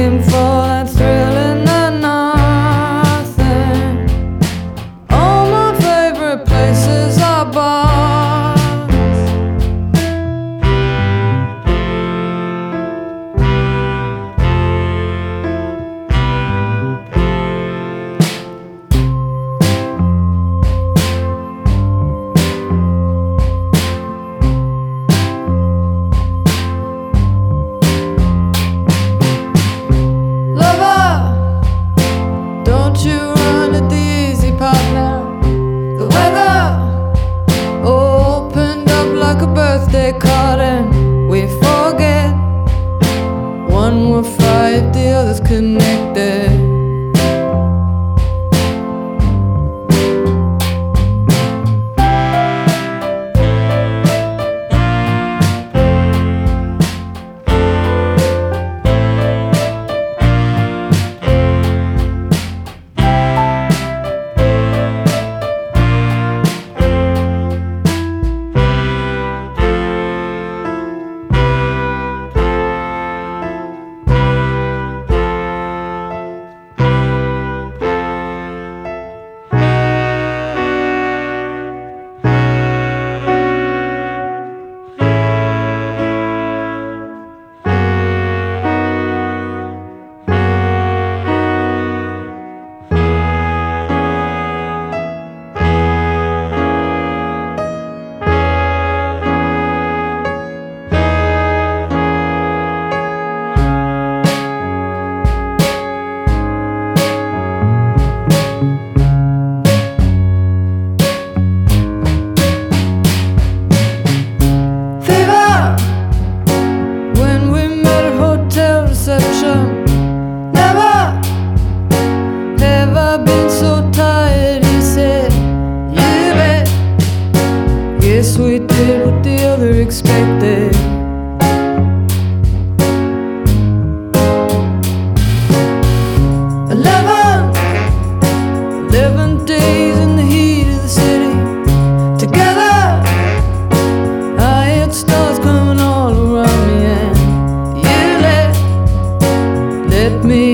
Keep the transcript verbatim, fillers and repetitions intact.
looking for that thrill in the nothing. All my favorite places are bars. Birthday card and we forget. One will fry if the other's connected. Never have I been so tired, he said. You bet. Guess we did what the other expected. Eleven, eleven days in the heat of the city. Together, I had stars coming all around me, and you let Let me